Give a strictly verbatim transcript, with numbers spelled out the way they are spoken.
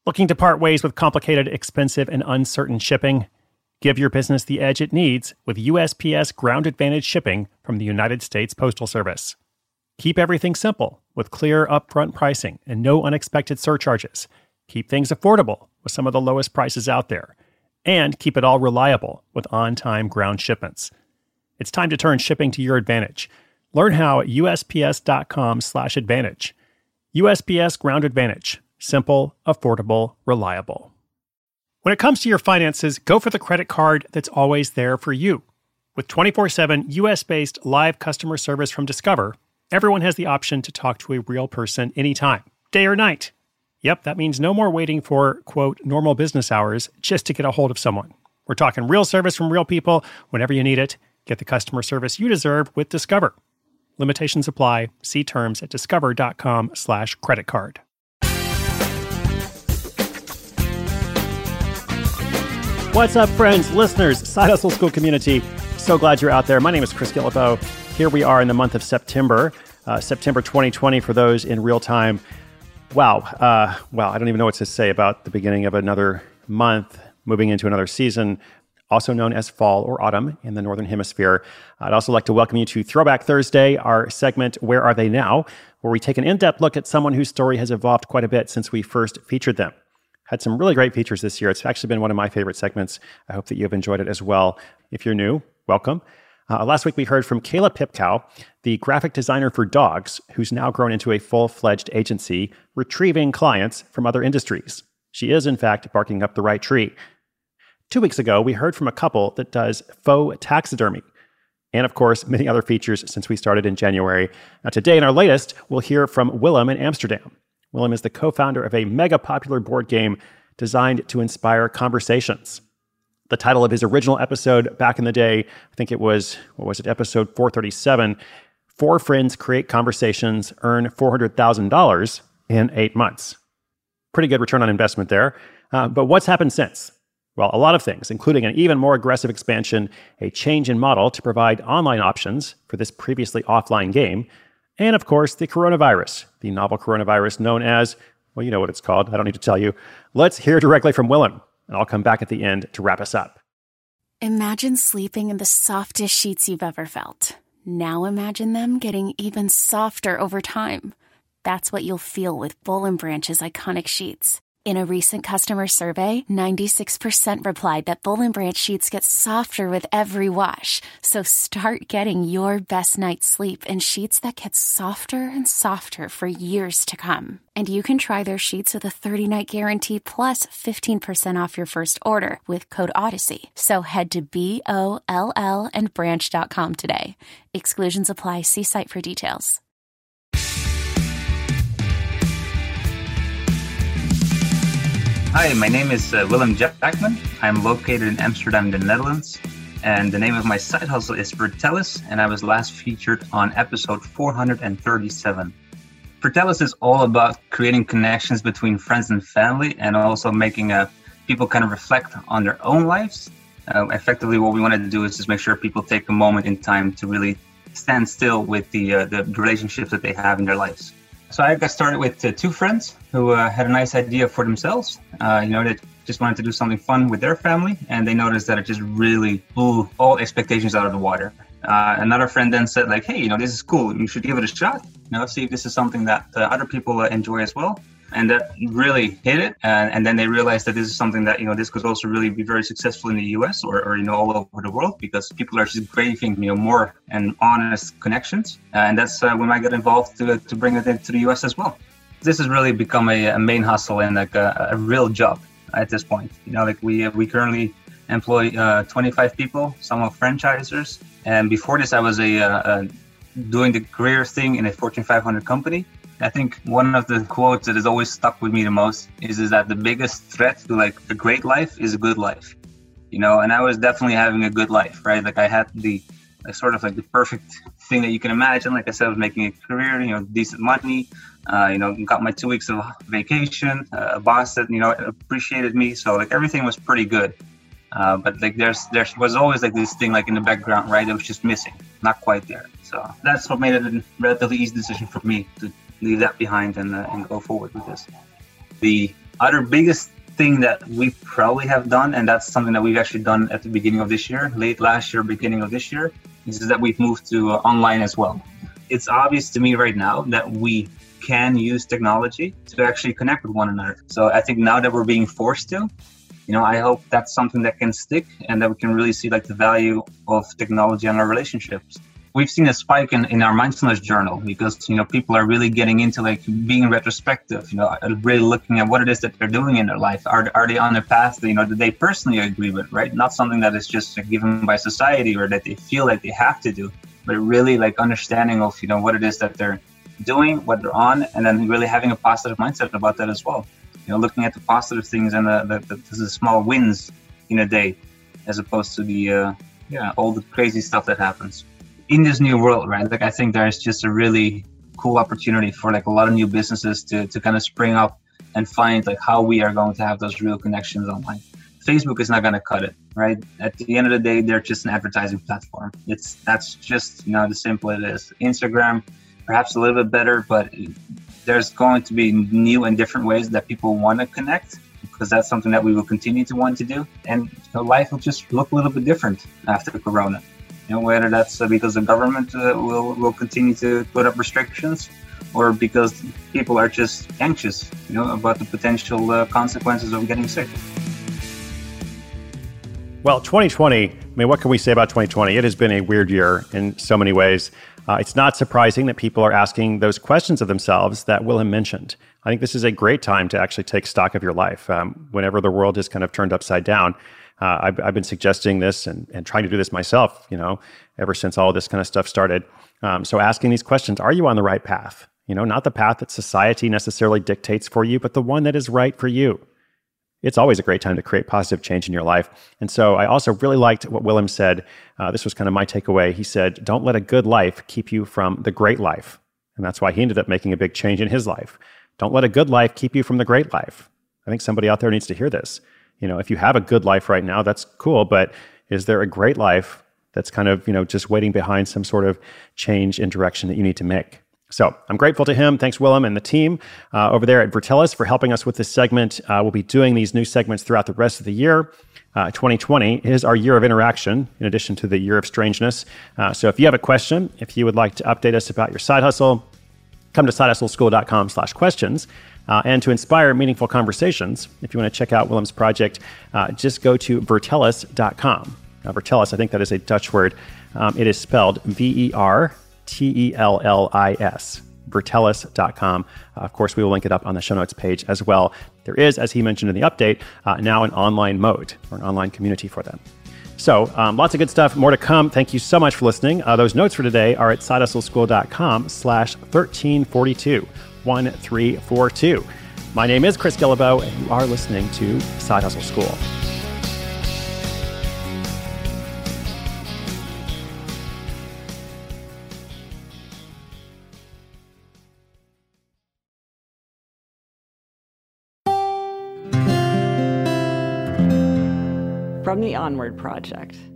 Looking to part ways with complicated, expensive, and uncertain shipping? Give your business the edge it needs with U S P S Ground Advantage shipping from the United States Postal Service. Keep everything simple with clear upfront pricing and no unexpected surcharges. Keep things affordable with some of the lowest prices out there. And keep it all reliable with on-time ground shipments. It's time to turn shipping to your advantage. Learn how at USPS.com slash advantage. U S P S Ground Advantage. Simple, affordable, reliable. When it comes to your finances, go for the credit card that's always there for you. With twenty-four seven U S-based live customer service from Discover, everyone has the option to talk to a real person anytime, day or night. Yep, that means no more waiting for, quote, normal business hours just to get a hold of someone. We're talking real service from real people whenever you need it. Get the customer service you deserve with Discover. Limitations apply. See terms at discover.com slash credit card. What's up, friends, listeners, Side Hustle School community? So glad you're out there. My name is Chris Guillebeau. Here we are in the month of September, uh, September twenty twenty for those in real time. Wow. Uh, wow. I don't even know what to say about the beginning of another month, moving into another season, also known as fall or autumn in the Northern Hemisphere. I'd also like to welcome you to Throwback Thursday, our segment, Where Are They Now?, where we take an in-depth look at someone whose story has evolved quite a bit since we first featured them. Had some really great features this year. It's actually been one of my favorite segments. I hope that you've enjoyed it as well. If you're new, welcome. Uh, last week, we heard from Kayla Pipkow, the graphic designer for dogs, who's now grown into a full-fledged agency, retrieving clients from other industries. She is, in fact, barking up the right tree. Two weeks ago, we heard from a couple that does faux taxidermy. And of course, many other features since we started in January. Now today, in our latest, we'll hear from Willem in Amsterdam. Willem is the co-founder of a mega popular board game designed to inspire conversations. The title of his original episode back in the day, I think it was, what was it, episode four thirty-seven, Four Friends Create Conversations, Earn four hundred thousand dollars in eight months. Pretty good return on investment there. Uh, but what's happened since? Well, a lot of things, including an even more aggressive expansion, a change in model to provide online options for this previously offline game, and of course, the coronavirus, the novel coronavirus known as, well, you know what it's called. I don't need to tell you. Let's hear directly from Willem, and I'll come back at the end to wrap us up. Imagine sleeping in the softest sheets you've ever felt. Now imagine them getting even softer over time. That's what you'll feel with Boll and Branch's iconic sheets. In a recent customer survey, ninety-six percent replied that Boll and Branch sheets get softer with every wash. So start getting your best night's sleep in sheets that get softer and softer for years to come. And you can try their sheets with a thirty-night guarantee plus fifteen percent off your first order with code Odyssey. So head to B O L L and branch dot com today. Exclusions apply. See site for details. Hi, my name is uh, Willem Jackman. I'm located in Amsterdam, the Netherlands. And the name of my side hustle is Vertellis, and I was last featured on episode four hundred thirty-seven. Vertellis is all about creating connections between friends and family, and also making uh, people kind of reflect on their own lives. Uh, effectively, what we want to do is just make sure people take a moment in time to really stand still with the, uh, the relationships that they have in their lives. So I got started with uh, two friends who uh, had a nice idea for themselves. Uh, you know, they just wanted to do something fun with their family, and they noticed that it just really blew all expectations out of the water. Uh, another friend then said, like, hey, you know, this is cool. You should give it a shot. You know, see if this is something that uh, other people uh, enjoy as well. And that really hit it. And, and then they realized that this is something that, you know, this could also really be very successful in the U S or, or you know, all over the world, because people are just craving, you know, more and honest connections. Uh, and that's uh, when I got involved to, to bring it into the U S as well. This has really become a, a main hustle and like a, a real job at this point. You know, like we, uh, we currently employ uh, twenty-five people, some are franchisers. And before this, I was a, uh, a doing the career thing in a Fortune five hundred company. I think one of the quotes that has always stuck with me the most is, is that the biggest threat to like a great life is a good life, you know, and I was definitely having a good life, right? Like I had the like, sort of like the perfect thing that you can imagine. Like I said, I was making a career, you know, decent money, uh, you know, got my two weeks of vacation, uh, a boss that, you know, appreciated me. So like everything was pretty good. Uh, but like there's there was always like this thing like in the background, right? That was just missing, not quite there. So that's what made it a relatively easy decision for me to leave that behind and, uh, and go forward with this. The Other biggest thing that we probably have done, and that's something that we've actually done at the beginning of this year, late last year, beginning of this year, is that we've moved to uh, online as well. It's obvious to me right now that we can use technology to actually connect with one another. So I think now that we're being forced to, you know, I hope that's something that can stick and that we can really see like the value of technology in our relationships. We've seen a spike in, in our mindfulness journal because, you know, people are really getting into like being retrospective, you know, really looking at what it is that they're doing in their life. Are, are they on a path that, you know, that they personally agree with, right? Not something that is just given by society or that they feel like they have to do, but really like understanding of, you know, what it is that they're doing, what they're on, and then really having a positive mindset about that as well. You know, looking at the positive things and the, the, the, the small wins in a day, as opposed to the, uh, yeah, all the crazy stuff that happens. In this new world, right? Like I think there's just a really cool opportunity for like a lot of new businesses to, to kind of spring up and find like how we are going to have those real connections online. Facebook is not going to cut it, right? At the end of the day, they're just an advertising platform. It's that's just, you know, the simple it is. Instagram, perhaps a little bit better, but there's going to be new and different ways that people want to connect, because that's something that we will continue to want to do. And you know, life will just look a little bit different after Corona. You know, whether that's uh, because the government uh, will, will continue to put up restrictions, or because people are just anxious, you know, about the potential uh, consequences of getting sick. Well, twenty twenty, I mean, what can we say about twenty twenty? It has been a weird year in so many ways. Uh, it's not surprising that people are asking those questions of themselves that Willem mentioned. I think this is a great time to actually take stock of your life. Um, whenever the world is kind of turned upside down, uh, I've, I've been suggesting this and, and trying to do this myself, you know, ever since all this kind of stuff started. Um, so asking these questions, are you on the right path? You know, not the path that society necessarily dictates for you, but the one that is right for you. It's always a great time to create positive change in your life. And so I also really liked what Willem said. Uh, this was kind of my takeaway. He said, don't let a good life keep you from the great life. And that's why he ended up making a big change in his life. Don't let a good life keep you from the great life. I think somebody out there needs to hear this. You know, if you have a good life right now, that's cool. But is there a great life that's kind of, you know, just waiting behind some sort of change in direction that you need to make? So I'm grateful to him. Thanks, Willem, and the team uh, over there at Virtellis for helping us with this segment. Uh, we'll be doing these new segments throughout the rest of the year. Uh, twenty twenty is our year of interaction, in addition to the year of strangeness. Uh, so if you have a question, if you would like to update us about your side hustle, come to sidehustleschool.com slash questions. Uh, and to inspire meaningful conversations, if you want to check out Willem's project, uh, just go to vertellis dot com. Now, Virtellis, I think that is a Dutch word. Um, it is spelled V E R T E L L I S, vertellis dot com. Uh, of course, we will link it up on the show notes page as well. There is, as he mentioned in the update, uh, now an online mode or an online community for them. So um, lots of good stuff, more to come. Thank you so much for listening. Uh, those notes for today are at sidehustleschool.com slash 1342, 1342. My name is Chris Guillebeau, and you are listening to Side Hustle School. From the Onward Project.